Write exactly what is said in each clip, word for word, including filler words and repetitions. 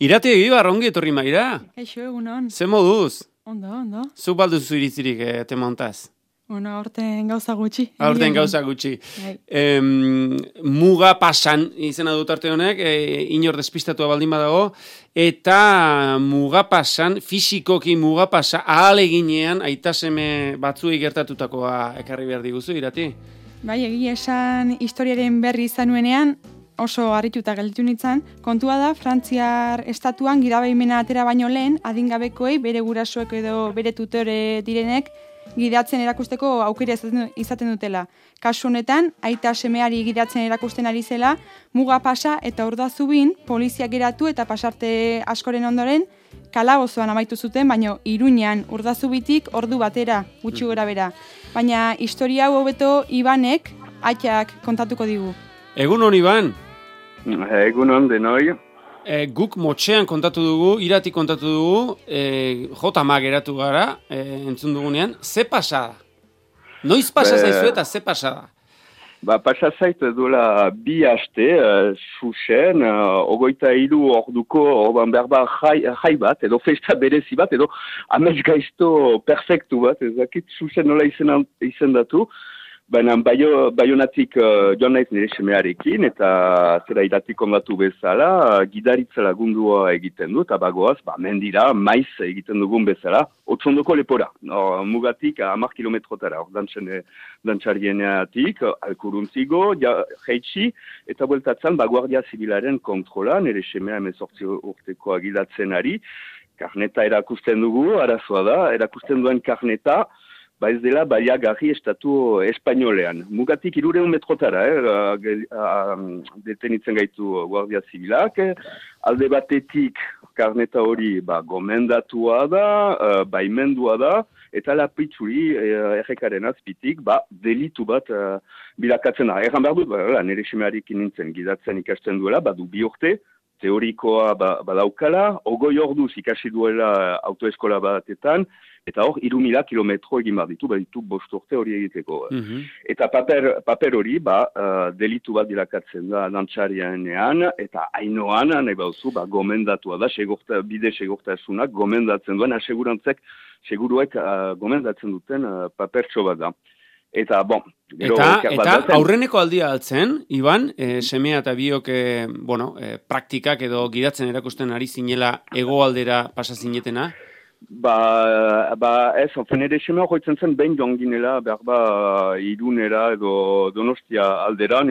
Irati egibar, ongi etorri maira. Kaixo, egunon. Ze moduz? Ondo, ondo. Zuk balduzu iritzirik eh, te montaz? Bueno, aurten gauza gutxi. Aurten gauza gutxi. Em, muga pasan izena dut arte honek, e, inor despistatua baldin badago, eta muga pasan, fisikoki muga pasa, ahaleginean aitaseme batzuei gertatutakoa ekarri behar diguzu, Irati? Bai, egia esan historiaren berri izanuenean, oso harrituta gelditu nintzen, kontua da, Frantziar estatuan gidabaimena atera baino lehen, adingabekoei bere gurasoek edo bere tutore direnek gidatzen erakusteko aukera izaten dutela. Kasu honetan, aita semeari gidatzen erakusten ari zela, muga pasa eta ordazubin poliziak geratu eta pasarte askoren ondoren kalabozoan amaitu zuten, baina Iruñan urdazubitik ordu batera, gutxi gora bera. Baina historia hau hobeto Ibanek aitak kontatuko digu. Egun hon, Iban? Egun hon, denoi. E, guk motxean kontatu dugu, Irati kontatu dugu, e, jota ma geratu gara, e, entzun dugunean, ze pasada? Noiz pasa zaizu eta ze pasada? Ba, pasa zait duela bi haste, uh, susen, uh, ogoita hiru orduko, orban berba jai, jai bat, edo festa berezi bat, edo amets gaizto perfektu bat, ezakit susen nola izen, izendatu. Baina baio, baionatik uh, joan naiz nire semearekin, eta zera Iratik ondatu bezala, uh, gidaritza lagundua egiten du, eta bagoaz, ba, mendira, maiz egiten dugun bezala, otsondoko lepora. No, mugatik hamar kilometrotara, hor dantxarieneatik, alkuruntzigo, ja, jeitsi, eta bueltatzen, ba, Guardia Zibilaren kontrola, nire semea hemezortzi urtekoa gidatzen ari, karneta erakusten dugu, arazoa da, erakusten duen karneta, ba ez dela baiagarri estatu espainolean. Mugatik hirureun metrotara, eh, detenitzen gaitu Guardia Zibilak, alde batetik karneta hori ba, gomendatua da, uh, baimendua da, eta lapitzuri uh, errekaren azpitik ba, delitu bat uh, bilakatzen da. Erran behar dut, ba, nire semearekin nintzen gidatzen ikasten duela, badu bi urte, teorikoa ba, badaukala, ogoi orduz ikasi duela autoeskola batetan, eta hor, iru mila kilometro egin bat ditu, baditu bost urte hori egiteko. Mm-hmm. Eta paper, paper hori, ba, uh, delitu bat dilakatzen da dantxarianean, eta hainoan, nahi bauzu, ba, gomendatua da, segurta, bide segurtasunak gomendatzen duen, asegurantzek, seguruek uh, gomendatzen duten uh, papertxo bat da. Eta, bon, gero... Eta, eta aurreneko aldia altzen, Iban, e, semea eta biok, e, bueno, e, praktikak edo gidatzen erakusten ari zinela hegoaldera pasa zinetena? Ba, ba ez, ofen ere semea hoitzen zen behin joan ginela, behar ba, Irunera edo Donostia alderan,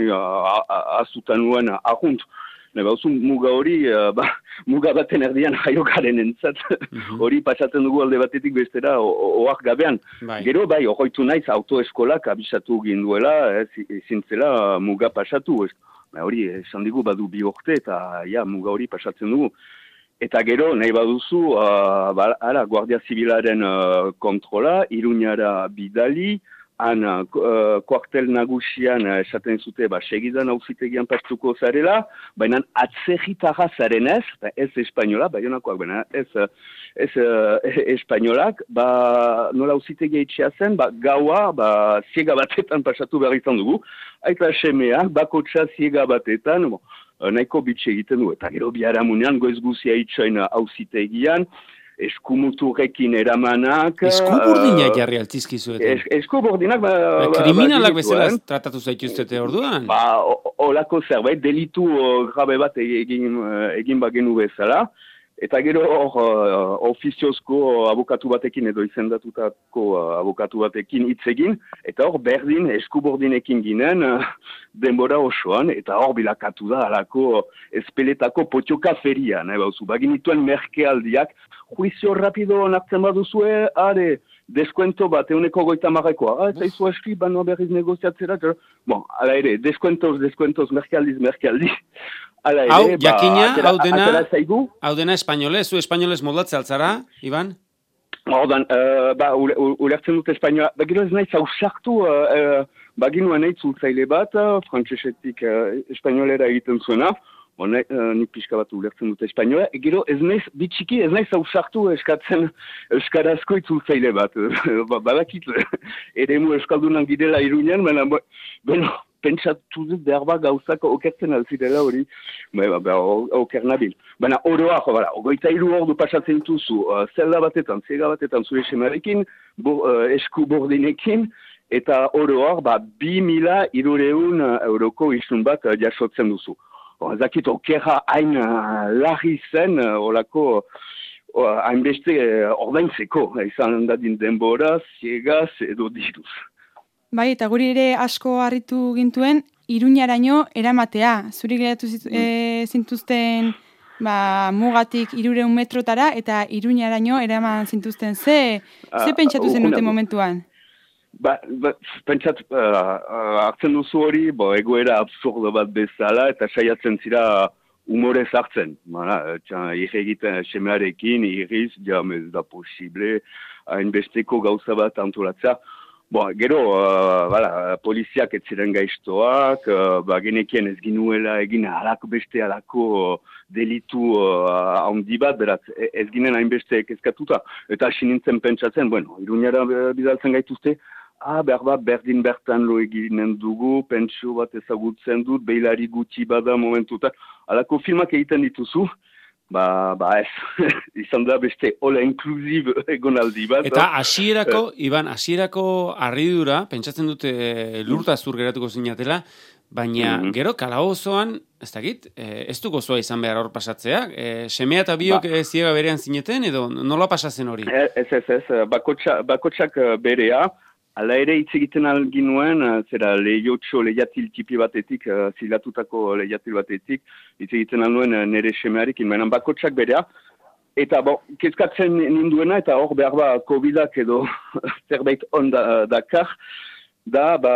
azutan nuen ahunt. Nebauzu muga hori, ba, muga baten erdian jaiokaren entzat, hori mm-hmm. pasatzen dugu alde batetik bestera oak gabean. Bai. Gero bai, ohoitu naiz autoeskolak abisatu ginduela, ezin zela muga pasatu. Ba, hori, esan digu badu bi urte eta ja, muga hori pasatzen dugu. Eta gero, nahi baduzu, uh, ba, ara, Guardia Zibilaren uh, kontrola, Iruñara bidali, han uh, kuartel nagusian uh, esaten zute, ba, segidan auzitegian pastuko zarela, baina atzerritarra zaren ez, ez espainola, baionakoak, baina ez, ez uh, espainolak, ba, nola auzitegia itxea zen, ba, gaua, ba, ziega batetan pasatu behar izan dugu, aita semea, bakotxa ziega batetan, bo, nahiko bitxe egiten du, eta gero biharamunean goiz guzia itxain auzitegian, eskumuturrekin eramanak... Eskuburdina uh, jarri altizkizuetan. Es, eskuburdinak... Ba, ba, kriminalak ba, bezala eh? Tratatu zaituztete orduan? Ba, olako zerbait, delitu uh, grabe bat egin, uh, egin bagenu bezala, eta gero hor uh, ofiziozko abokatu batekin edo izendatutako uh, abokatu batekin hitz egin, eta hor berdin eskubordinekin ginen uh, denbora osoan, eta hor bilakatu da alako espeletako potioka feria, nahi bauzu, baginituen merkealdiak, juizio rapido nartzen baduzue, are, deskuento bat, euneko goita marrekoa, ah, eta izu aski, banoa berriz negoziatzera, bon, ala ere, deskuentos, deskuentos, merkealdiz, merkealdiz, ala ere, hau, jakina, ba, hau dena, atera hau dena espainolez, zu espainolez moldatze altzara, Iban? Ordan, uh, ba, ulertzen dut espainola, ba, gero ez nahi zausartu, uh, uh, baginuen nahi zultzaile bat, uh, frantsesetik uh, espainolera egiten zuena, Bon, uh, nik pixka bat ulertzen dute espainola. E, gero ez naiz, bitxiki ez naiz ausartu eskatzen euskarazko itzultzaile bat. Badakit, eremu euskaldunan girela Iruñan, baina, bueno, pentsatu dut behar bat gauzak okertzen alzirela hori, ba, ba, oker nabil. Baina oroak, bera, ogoita hiru ordu pasatzen dituzu, uh, zelda batetan, ziega batetan zure semarekin, bo, uh, esku bordinekin, eta oroak, ba, bi mila irureun euroko isun bat uh, jasotzen duzu. Zakit, okerra hain uh, larri zen, uh, olako, uh, hainbeste uh, ordaintzeko, izan dadin denbora, ziegaz edo diruz. Bai, eta guri ere asko harritu gintuen, Iruñaraino eramatea. Zuri geratu e, zintuzten ba, mugatik irureun metrotara, eta Iruñaraino eraman zintuzten. Ze, ze pentsatu zen dute momentuan? Ba, ba, pentsat, uh, hartzen duzu hori, bo, egoera absurdo bat bezala, eta saiatzen zira humorez hartzen. Irre egiten semearekin, irriz, jam ez da posible, hainbesteko gauza bat antolatzea. Bo, gero, uh, bala, poliziak ez ziren gaiztoak, uh, ba, genekien ez ginuela egin halako beste halako uh, delitu uh, handi bat, beraz, ez ginen hainbeste kezkatuta. Eta hasi nintzen pentsatzen, bueno, Iruñara bidaltzen gaituzte, ah, behar bat, berdin bertan lo eginen dugu, pentsio bat ezagutzen dut, behilari gutxi bada momentuta. Halako filmak egiten dituzu, ba, ba ez, izan da beste all inclusive egonaldi bat. Eta hasierako, Iban, hasierako harridura, pentsatzen dute lurtazur geratuko zinatela, baina mm-hmm. gero kalabozoan, ez dakit, ez du gozoa izan behar hor pasatzea, e, semea eta biok ba. ziega berean zineten, edo nola pasatzen hori? Ez, ez, ez, bakotxak, bakotxak berea, ala ere hitz egiten algin nuen, zera lehiotxo lehiatil tipi batetik, uh, zilatutako lehiatil batetik, hitz egiten alnuen nere semearekin, baina bakotxak berea. Eta bo, kezkatzen ninduena, eta hor behar ba covidak edo zerbait on da, dakar, da ba,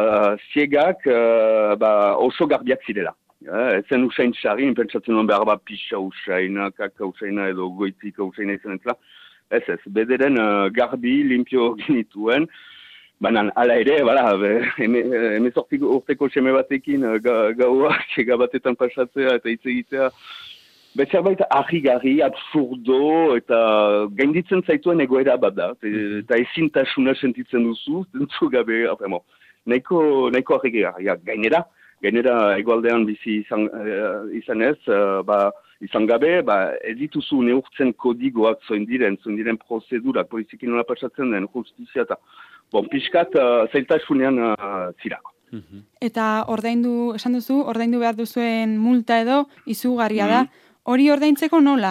ziegak uh, ba, oso garbiak zirela. Uh, zen usain txarri, pentsatzen nuen behar ba pixa usaina, kaka usaina edo goitika usaina izan entzela. Ez ez, bederen uh, garbi, limpio genituen. Baina, ala ere, bala, emezortik urteko seme batekin ga, gaua, txega batetan pasatzea eta hitz egitea. Betxerbait argi-garri, absurdo eta gainditzen zaituen egoera bat da. Eta ezintasuna sentitzen duzu, zentzu gabe, apremo, nahiko, nahiko argi-garri. Gainera, gainera egoaldean bizi izan, uh, izan ez, uh, ba, izan gabe, ba, ez dituzu neurtzen kodigoak zoin diren, zoin diren prozedurak, polizikin nola pasatzen den, justizia eta bon, pixkat, uh, zailtasunean uh, zirako. Mm-hmm. Eta ordaindu, esan duzu, ordaindu behar duzuen multa edo izugarria da. Hori mm-hmm. ordaintzeko nola?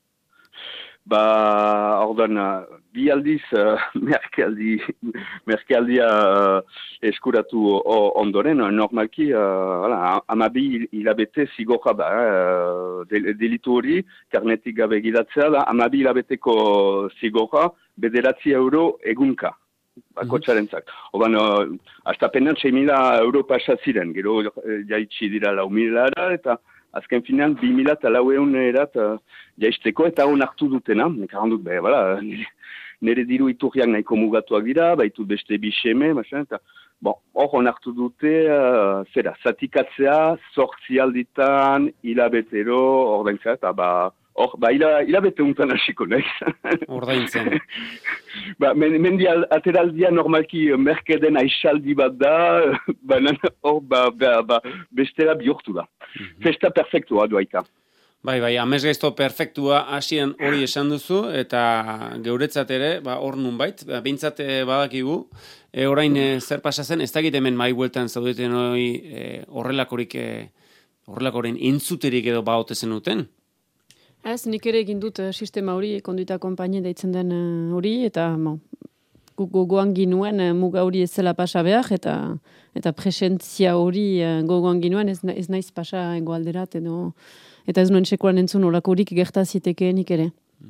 Ba, ordan, uh, bi aldiz, uh, merkealdi, merkealdia uh, eskuratu uh, ondoren, uh, normalki, uh, ala, amabi hilabete zigorra da, uh, del, delitu hori, karnetik gabe gidatzea da, amabi hilabeteko zigorra, bederatzi euro egunka. Bakotxaren zak. Oban, uh, hasta penan sei mila euro pasa ziren, gero uh, jaitsi dira lau milara, eta azken finean bi mila eta lau eun erat uh, jaisteko, eta hon hartu dutena, nekaran dut, be, bala, nire, nire diru iturriak nahiko mugatuak dira, baitu beste biseme, machin, eta, bon, hor hon hartu dute, uh, zera, zatikatzea, sortzi alditan, hilabetero, ordaintzea, eta ba, hor, ba, hilabete untan hasiko nahiz. Ordaintzen. Ba, men, mendi ateraldia normalki merkeden aixaldi bat da, baina hor, ba, ba, ba, bestela bihurtu da. Mm-hmm. Festa perfektua duaita. Bai, bai, amez gaizto perfektua hasien hori esan duzu, eta geuretzat ere, ba, hor nun bait, ba, bintzat badakigu, e, orain e, zer pasazen, ez dakit hemen mai bueltan zaudeten hori e, horrelakorik, e, horrelakoren intzuterik edo baote zenuten? Ez, nik ere egin dut uh, sistema hori, konduita konpainia deitzen den hori, uh, eta bon, gogoan ginuen uh, muga hori ez zela pasa behar, eta, eta presentzia hori uh, gogoan ginuen ez, ez naiz pasa egoalderat, edo, eta ez nuen sekuan entzun olako horik gertazietekeenik ere.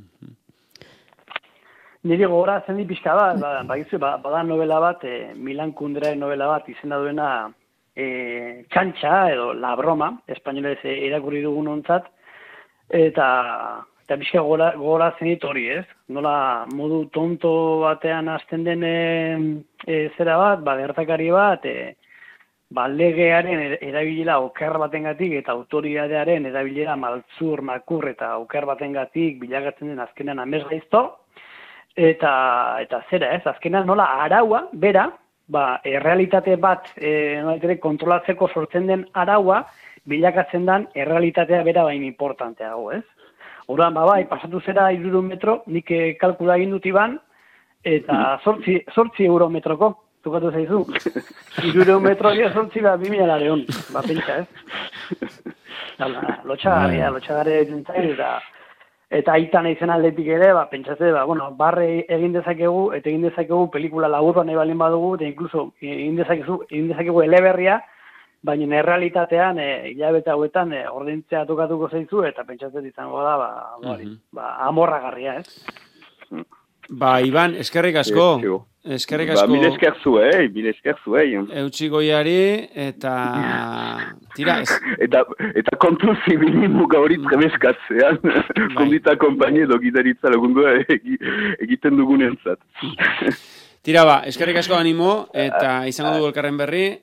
Niri gogora zendi pixka bat, ba, bagizu, ba, bada novela bat, e, Milan Kunderaren novela bat, izena duena e, Txantxa, edo La Broma, espainolez e, irakurri dugun ontzat, Eta, eta bizka gora zenit hori, ez? Nola modu tonto batean hasten den e, e, zera bat, ba, gertakari bat, e, ba, legearen erabilera oker batengatik eta autoridadearen erabilera maltzur, makur eta oker batengatik bilagatzen den azkenean amez gaizto, eta, eta zera, ez? Azkenean nola araua, bera, ba, errealitate bat e, ere, kontrolatzeko sortzen den araua, bilakatzen den errealitatea bera bain importanteago, ez? Horan, ba, bai, pasatu zera iruro metro, nik eh, kalkula egin dut iban, eta sortzi, sortzi eurometroko, tukatu zaizu. Iruro metro dira sortzi da bimila lareon, ba, pentsa, ez? Lotxagarria, lotxagarria dintzai, eta eta aitan eizen aldetik ere, ba, pentsatze, ba, bueno, barre egin dezakegu, eta egin dezakegu pelikula laburra nahi balin badugu, eta inkluso egin dezakegu, egin dezakegu eleberria, baina errealitatean, e, hilabete hauetan, e, ordaintzea tokatuko zaizu, eta pentsatzen izango da, ba, mm-hmm. ba, amorragarria, ez? Ba, Iban, eskerrik asko. Eskerrik asko. Ba, mil esker zuei, mil esker zuei. Eutsi goiari, eta... Tira, ez... Eta, eta kontu zibilimu gaurit trebeskatzean, kondita kompainie edo gidaritza lagundua egiten dugunen zat. Tira ba, eskerrik asko animo, eta izango dugu elkarren berri,